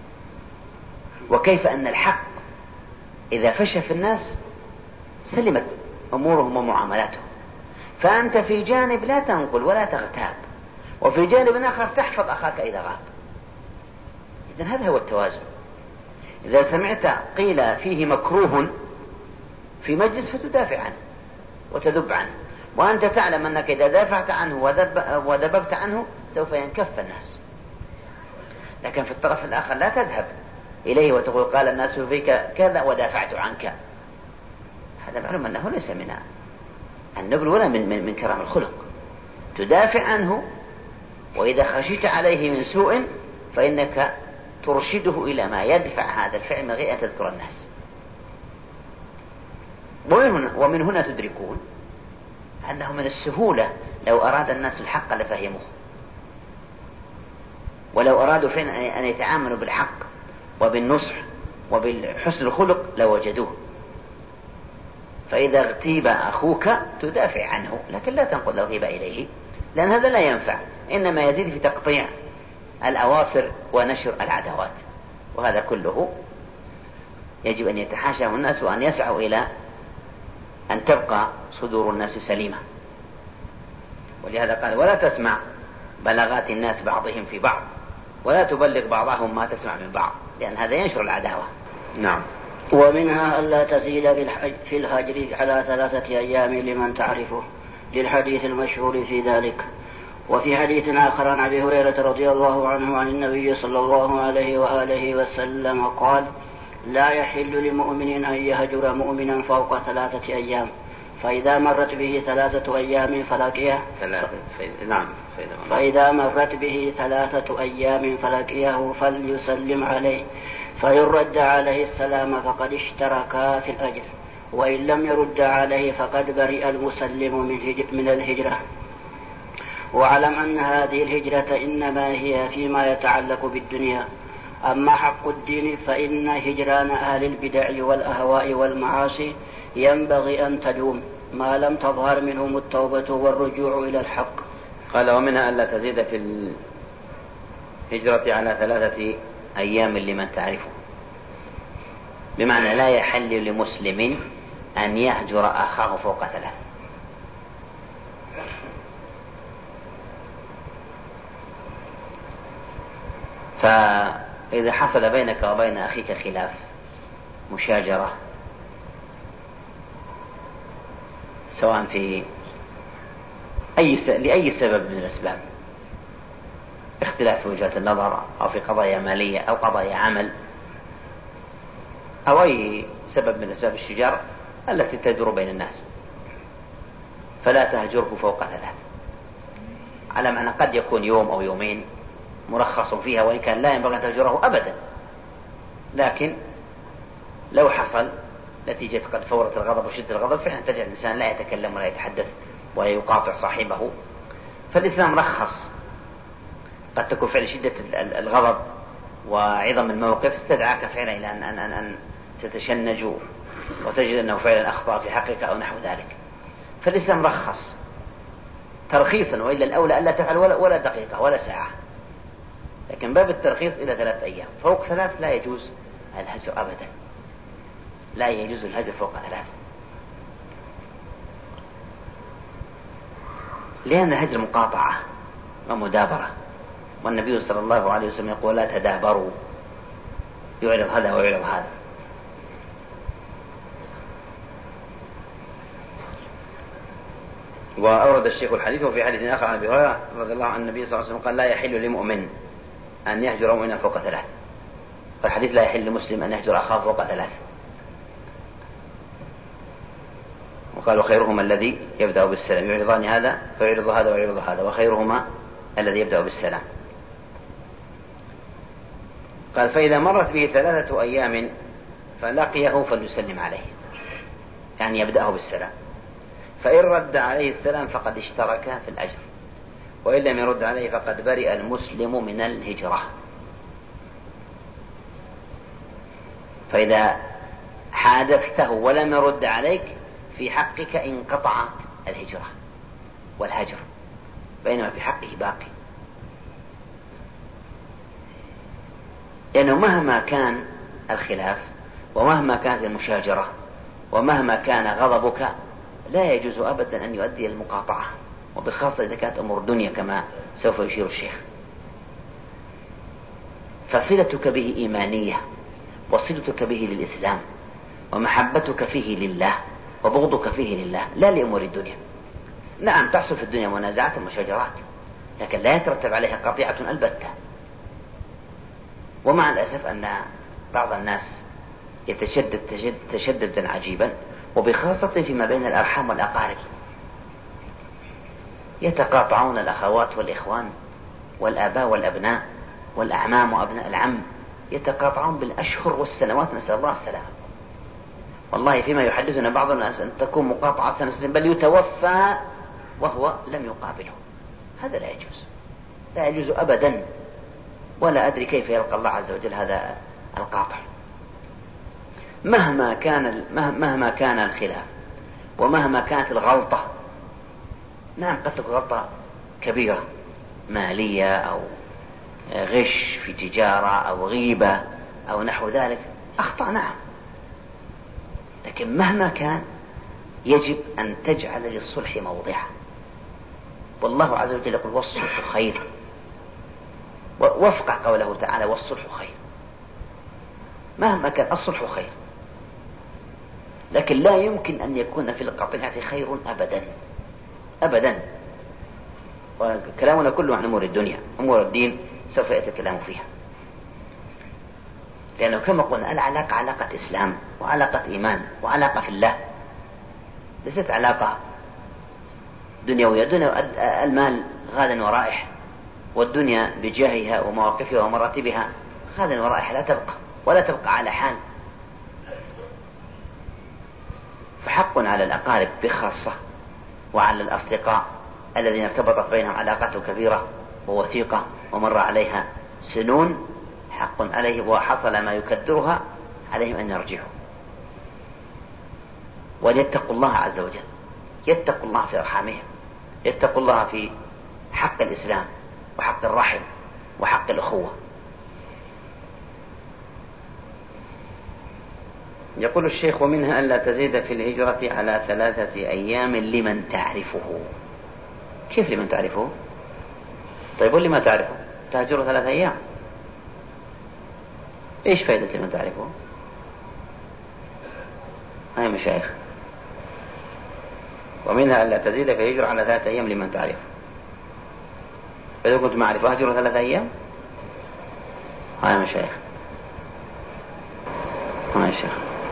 وكيف أن الحق إذا فشى في الناس سلمت أمورهم ومعاملاتهم، فأنت في جانب لا تنقل ولا تغتاب، وفي جانب آخر تحفظ أخاك إذا غاب. إذن هذا هو التوازن. إذا سمعت قيل فيه مكروه في مجلس فتدافع عنه وتذب عنه، وأنت تعلم أنك إذا دافعت عنه وذب ودببت عنه سوف ينكف الناس. لكن في الطرف الآخر لا تذهب إليه وتقول قال الناس فيك كذا ودافعت عنك، هذا معلوم أنه ليس من النبل ولا من, من, من كرام الخلق. تدافع عنه، وإذا خشيت عليه من سوء فإنك ترشده إلى ما يدفع هذا الفعل من غير أن تذكر الناس. ومن هنا, ومن هنا تدركون أنه من السهولة لو أراد الناس الحق لفهموه، ولو أرادوا فعلا أن يتعاملوا بالحق وبالنصح وبالحسن الخلق لوجدوه. فإذا اغتيب أخوك تدافع عنه، لكن لا تنقل الغيبة إليه، لأن هذا لا ينفع، إنما يزيد في تقطيع الأواصر ونشر العداوات. وهذا كله يجب أن يتحاشاه الناس وأن يسعوا إلى أن تبقى صدور الناس سليمة. ولهذا قال ولا تسمع بلاغات الناس بعضهم في بعض ولا تبلغ بعضهم ما تسمع من بعض، لأن هذا ينشر العداوة. نعم. ومنها ألا تزيد في الهجر على ثلاثة أيام لمن تعرفه، للحديث المشهور في ذلك. وفي حديث آخر عن أبي هريرة رضي الله عنه عن النبي صلى الله عليه وآله وسلم قال لا يحل لمؤمن أن يهجر مؤمنا فوق ثلاثة أيام، فإذا مرت به ثلاثة أيام فلقيه نعم فإذا مرت به ثلاثة أيام فلقيه فليسلم عليه، فإن رد عليه السلام فقد اشتركا في الأجر، وإن لم يرد عليه فقد برئ المسلم من الهجرة. واعلم أن هذه الهجرة إنما هي فيما يتعلق بالدنيا، أما حق الدين فإن هجران أهل البدع والأهواء والمعاصي ينبغي أن تدوم ما لم تظهر منهم التوبة والرجوع إلى الحق. قال ومنها ألا تزيد في الهجرة على ثلاثة أيام لمن تعرفه، بمعنى لا يحل لمسلم أن يهجر أخاه فوق ثلاث. فإذا حصل بينك وبين أخيك خلاف مشاجرة سواء في أي س... لأي سبب من الأسباب، اختلاف في وجهات النظر أو في قضايا مالية أو قضايا عمل أو أي سبب من أسباب الشجار التي تدور بين الناس، فلا تهجره فوق ثلاث، على معنى قد يكون يوم أو يومين مرخص فيها، وإن كان لا ينبغي أن تهجره أبدا، لكن لو حصل نتيجة قد فورت الغضب وشد الغضب فعلا تجعل الإنسان لا يتكلم ولا يتحدث ويقاطع صاحبه. فالإسلام رخص، قد تكون فعل شدة الغضب وعظم الموقف استدعاك فعلا إلى أن, أن, أن, أن تتشنج وتجد أنه فعلا أخطأ في حقك أو نحو ذلك. فالإسلام رخص ترخيصا، وإلا الأولى ألا تفعل ولا, ولا دقيقة ولا ساعة، لكن باب الترخيص إلى ثلاث أيام. فوق ثلاث لا يجوز الهجر أبدا، لا يجوز الهجر فوق ثلاث، لأن الهجر مقاطعة ومدابرة، والنبي صلى الله عليه وسلم يقول لا تدابروا، يعرض هذا ويعرض هذا. وأورد الشيخ الحديث وفي حديث آخر عن أبي هريرة رضي الله عن النبي صلى الله عليه وسلم قال لا يحل لمؤمن أن يهجر مؤمنا فوق ثلاث، والحديث لا يحل لمسلم أن يهجر أخاه فوق ثلاث. وقال وخيرهما الذي يبدأ بالسلام، يعرضان هذا فيعرض هذا ويعرض هذا، وخيرهما الذي يبدأ بالسلام. قال فإذا مرت به ثلاثة أيام فلقيه فليسلم عليه، يعني يبدأه بالسلام، فإن رد عليه السلام فقد اشترك في الأجر، وإن لم يرد عليه فقد برئ المسلم من الهجرة. فإذا حادثته ولم يرد عليك في حقك انقطعت الهجرة والهجر، بينما في حقه باقي، لأنه مهما كان الخلاف ومهما كانت المشاجرة ومهما كان غضبك لا يجوز أبدا أن يؤدي المقاطعة، وبخاصة إذا كانت أمور دنيا كما سوف يشير الشيخ. فصلتك به إيمانية، وصلتك به للإسلام، ومحبتك فيه لله، وبغضك فيه لله، لا لأمور الدنيا. نعم تحصل في الدنيا منازعات ومشاجرات، لكن لا يترتب عليها قطيعة البتة. ومع الأسف أن بعض الناس يتشدد تشدد تشددا عجيبا، وبخاصة فيما بين الأرحام والأقارب، يتقاطعون الأخوات والإخوان والآباء والأبناء والأعمام وأبناء العم، يتقاطعون بالأشهر والسنوات، نسأل الله السلامة. والله فيما يحدثنا بعض الناس أن تكون مقاطعة سنة بل يتوفى وهو لم يقابله. هذا لا يجوز، لا يجوز أبدا، ولا أدري كيف يلقى الله عز وجل هذا القاطع. مهما كان مهما كان الخلاف ومهما كانت الغلطة، نعم قد تكون غلطة كبيرة مالية أو غش في تجارة أو غيبة أو نحو ذلك، أخطأ نعم، لكن مهما كان يجب أن تجعل للصلح موضعا. والله عز وجل يقول والصلح خير، وفق قوله تعالى والصلح خير. مهما كان الصلح خير، لكن لا يمكن أن يكون في القطيعة خير أبدا أبدا. وكلامنا كله عن أمور الدنيا، أمور الدين سوف يأتي الكلام فيها، لأنه كما قلنا العلاقة علاقة إسلام وعلاقة إيمان وعلاقة في الله، ليست علاقة دنيوية. دنيا المال غاد ورائح، والدنيا بجاهها ومواقفها ومراتبها غاد ورائح، لا تبقى ولا تبقى على حال. فحق على الأقارب بخاصة وعلى الأصدقاء الذين ارتبطت بينهم علاقات كبيرة ووثيقة ومر عليها سنون، حق عليه وحصل ما يكدرها عليهم أن يرجعوا وليتقوا الله عز وجل، يتقوا الله في أرحامهم، يتقوا الله في حق الإسلام وحق الرحم وحق الأخوة. يقول الشيخ ومنها ألا تزيد في الهجرة على ثلاثة أيام لمن تعرفه. كيف لمن تعرفه؟ طيب واللي ما تعرفه تهجر ثلاثة أيام، إيش فائدة لمن تعرفه؟ هاي مشايخ. ومنها ألا تزيد في الهجرة على ثلاثة أيام لمن تعرفه. فإذا كنت ما أعرف أهجر ثلاثة أيام، هاي مشايخ هاي شيخ.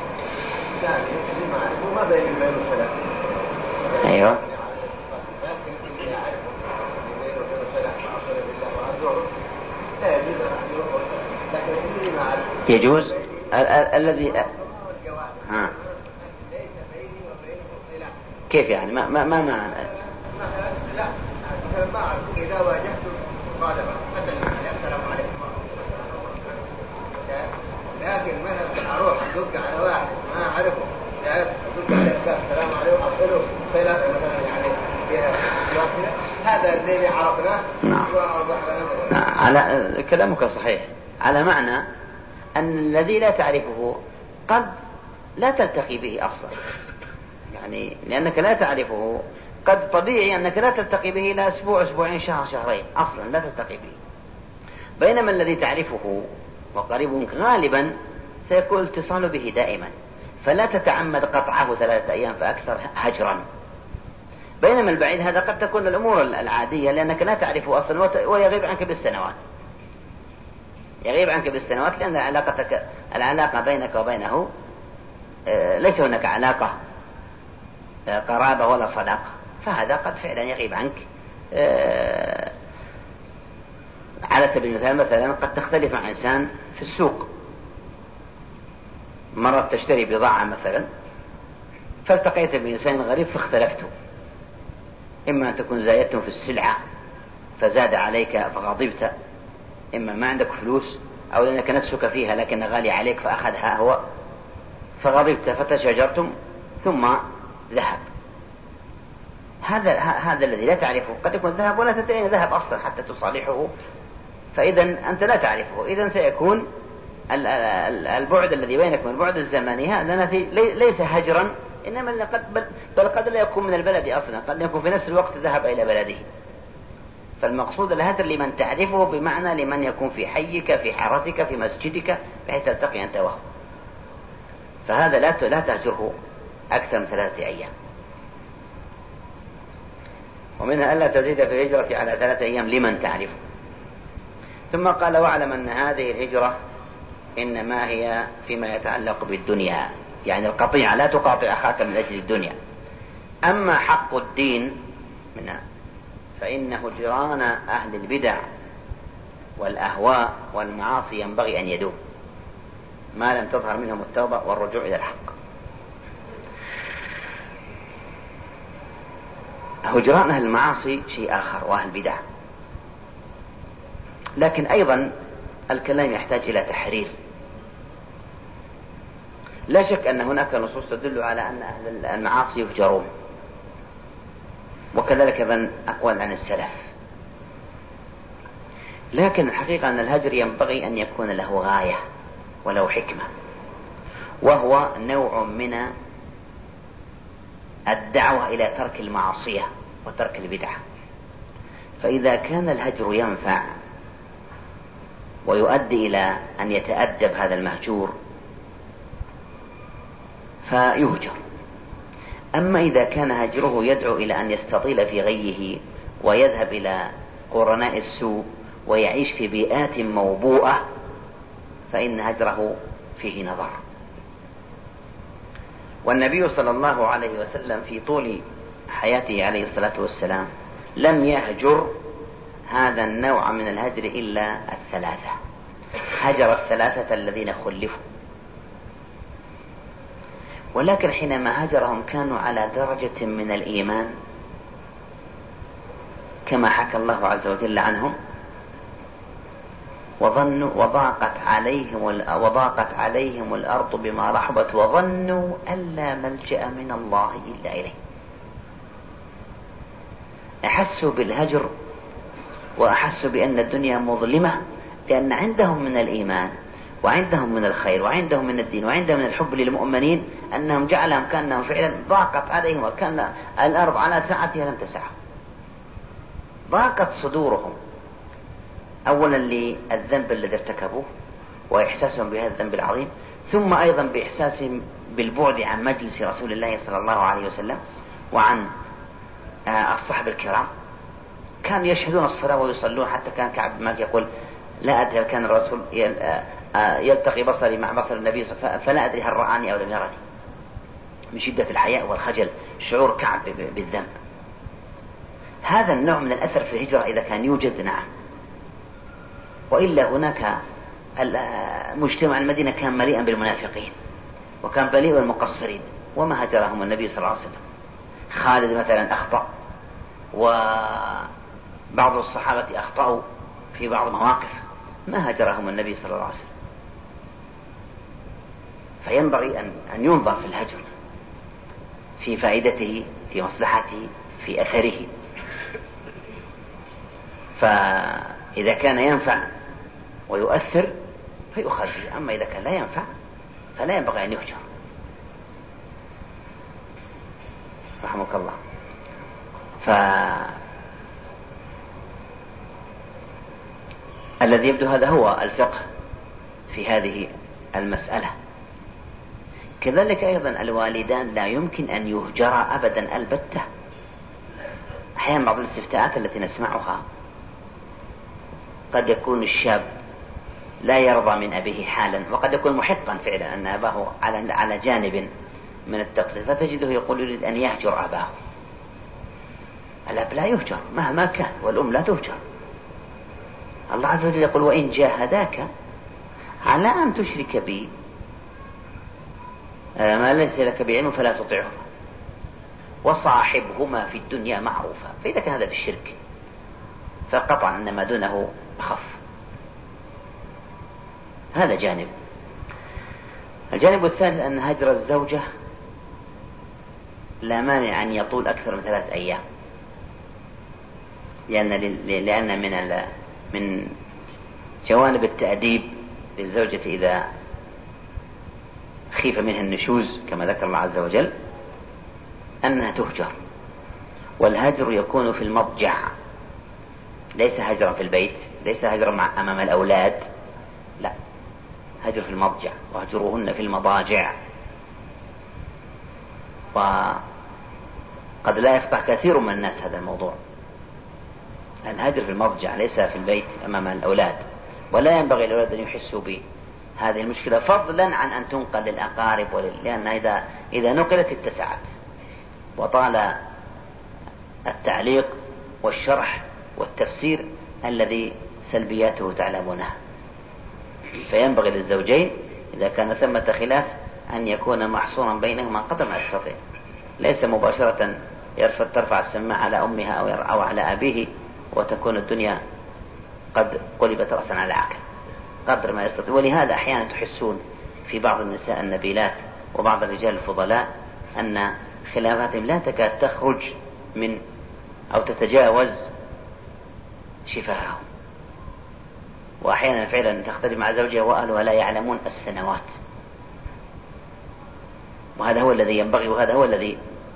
ما بين الميل والثلاثة. أيوة. يجوز الذي ها كيف يعني ما ما ما معنى؟ لا مثلا ما أعرف إذا واجهت مخالفة مثلا السلام عليكم، لكن مثلا أروح أدق على واحد ما أعرفه يعني أقول عليه السلام عليكم أفضلوا صلاة مثلا يعني فيها هذا الذي عرفناه. نعم. نعم. على كلامك صحيح، على معنى أن الذي لا تعرفه قد لا تلتقي به أصلا، يعني لأنك لا تعرفه قد طبيعي أنك لا تلتقي به إلى أسبوع أسبوعين شهر شهرين أصلا لا تلتقي به، بينما الذي تعرفه وقريب منك غالبا سيكون اتصال به دائما، فلا تتعمد قطعه ثلاثة أيام فأكثر هجرا. بينما البعيد هذا قد تكون الأمور العادية لأنك لا تعرفه أصلا ويغيب عنك بالسنوات، يغيب عنك بالسنوات لأن علاقتك العلاقة بينك وبينه ليس هناك علاقة قرابة ولا صداقة، فهذا قد فعلا يغيب عنك. على سبيل المثال مثلا قد تختلف مع إنسان في السوق، مرة تشتري بضاعة مثلا فالتقيت بإنسان غريب فاختلفتم، إما أن تكون زايدتم في السلعة فزاد عليك فغضبت، إما ما عندك فلوس أو لأنك نفسك فيها لكن غالي عليك فأخذها هو فغضبت فتشاجرتم ثم ذهب. هذا هذا الذي لا تعرفه قد يكون ذهب ولا تدري ذهب أصلا حتى تصالحه، فإذا أنت لا تعرفه، إذا سيكون البعد الذي بينك من البعد الزمني هذا ليس هجرا، إنما قد بل قد لا يكون من البلد أصلا، قد يكون في نفس الوقت ذهب إلى بلده. فالمقصود الهجر لمن تعرفه بمعنى لمن يكون في حيك في حارتك في مسجدك بحيث تلتقي أنت وهو، فهذا لا لا تهجره أكثر من ثلاثة أيام. ومنها ألا تزيد في الهجرة على ثلاثة أيام لمن تعرفه. ثم قال واعلم أن هذه الهجرة إنما هي فيما يتعلق بالدنيا، يعني القطيعة لا تقاطع أخاك من أجل الدنيا. أما حق الدين منها فإن هجران أهل البدع والأهواء والمعاصي ينبغي أن يدوم ما لم تظهر منهم التوبة والرجوع إلى الحق. هجران أهل المعاصي شيء آخر وأهل البدع، لكن أيضا الكلام يحتاج إلى تحرير. لا شك أن هناك نصوص تدل على أن أهل المعاصي يهجرون، وكذلك أيضا أقوال عن السلف، لكن الحقيقة أن الهجر ينبغي أن يكون له غاية وله حكمة، وهو نوع من الدعوة إلى ترك المعصية وترك البدعة. فإذا كان الهجر ينفع ويؤدي إلى أن يتأدب هذا المهجور فيهجر. أما إذا كان هجره يدعو إلى أن يستطيل في غيه ويذهب إلى قرناء السوء ويعيش في بيئات موبوءة فإن هجره فيه نظر. والنبي صلى الله عليه وسلم في طول حياته عليه الصلاة والسلام لم يهجر هذا النوع من الهجر إلا الثلاثة، هجر الثلاثة الذين خلفوا، ولكن حينما هجرهم كانوا على درجة من الإيمان كما حكى الله عز وجل عنهم، وظنوا وضاقت عليهم وضاقت عليهم الأرض بما رحبت وظنوا أن لا ملجأ من الله إلا إليه. أحسوا بالهجر وأحسوا بأن الدنيا مظلمة، لأن عندهم من الإيمان وعندهم من الخير وعندهم من الدين وعندهم من الحب للمؤمنين أنهم جعلهم كأنهم فعلا ضاقت عليهم وكان الأرض على ساعتها لم تسعهم. ضاقت صدورهم أولا للذنب الذي ارتكبوه وإحساسهم بهذا الذنب العظيم، ثم أيضا بإحساسهم بالبعد عن مجلس رسول الله صلى الله عليه وسلم وعن الصحب الكرام. كانوا يشهدون الصلاة ويصلون، حتى كان كعب بن مالك يقول لا أدري هل كان الرسول يلتقي بصري مع بصر النبي فلا أدري هل رآني أو لم يرني، من شدة الحياء والخجل، شعور كعب بالذنب. هذا النوع من الأثر في الهجرة إذا كان يوجد نعم، وإلا هناك مجتمع المدينة كان مليئا بالمنافقين وكان مليئا بالمقصرين وما هجرهم النبي صلى الله عليه وسلم. خالد مثلا أخطأ وبعض الصحابة أخطأوا في بعض مواقف ما هجرهم النبي صلى الله عليه وسلم. فينبغي أن, أن ينظر في الهجر في فائدته، في مصلحته، في أثره. فإذا كان ينفع ويؤثر فيؤخذ به، أما إذا كان لا ينفع فلا ينبغي أن يهجر. رحمك الله. فالذي يبدو هذا هو الفقه في هذه المسألة. كذلك أيضا الوالدان لا يمكن أن يهجرا أبدا البتة. أحيانا بعض الاستفتاءات التي نسمعها قد يكون الشاب لا يرضى من أبيه حالا، وقد يكون محقا فعلا أن أباه على على جانب من التقصير، فتجده يقول يريد أن يهجر أباه. الأب لا يهجر مهما كان، والأم لا تهجر. الله عز وجل يقول وإن جاهداك على أن تشرك بي ما ليس لك بعلم فلا تطعهما وصاحبهما في الدنيا معروفا. فإذا كان هذا في الشرك فقطعا أن ما دونه أخف. هذا جانب. الجانب الثالث أن هجر الزوجة لا مانع أن يطول أكثر من ثلاث أيام، لأن لأن من من جوانب التأديب للزوجة إذا خيف منها النشوز كما ذكر الله عز وجل أنها تهجر. والهجر يكون في المضجع، ليس هجرا في البيت، ليس هجرا مع أمام الأولاد، لا، هجر في المضجع. واهجروهن في المضاجع. وقد لا يفقه كثير من الناس هذا الموضوع. الهجر في المضجع ليس في البيت أمام الأولاد، ولا ينبغي للأولاد أن يحسوا بهذه المشكلة، فضلا عن أن تنقل للأقارب ولل... لأن إذا إذا نقلت اتسعت وطال التعليق والشرح والتفسير الذي سلبياته تعلمونها. فينبغي للزوجين إذا كان ثمة خلاف أن يكون محصورا بينهما قدر ما يستطيع، ليس مباشرة يرفع ترفع السماعة على أمها أو, أو على أبيه وتكون الدنيا قد قلبت رأسا على عقل، قدر ما يستطيع. ولهذا أحيانا تحسون في بعض النساء النبيلات وبعض الرجال الفضلاء أن خلافاتهم لا تكاد تخرج من أو تتجاوز شفاههم، وأحيانا فعلا تختلف مع زوجها وأهلها لا يعلمون السنوات. وهذا هو الذي ينبغي، وهذا هو الذي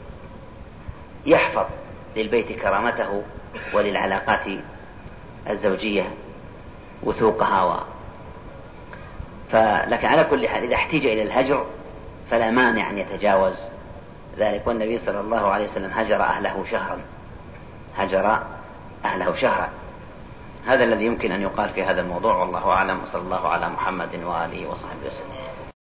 يحفظ للبيت كرامته وللعلاقات الزوجية وثوقها. و... فلكن على كل حال إذا احتاج إلى الهجر فلا مانع أن يتجاوز ذلك. والنبي صلى الله عليه وسلم هجر أهله شهرا، هجر أهله شهرا. هذا الذي يمكن أن يقال في هذا الموضوع، والله أعلم، وصلى الله على محمد وآله وصحبه وسلم.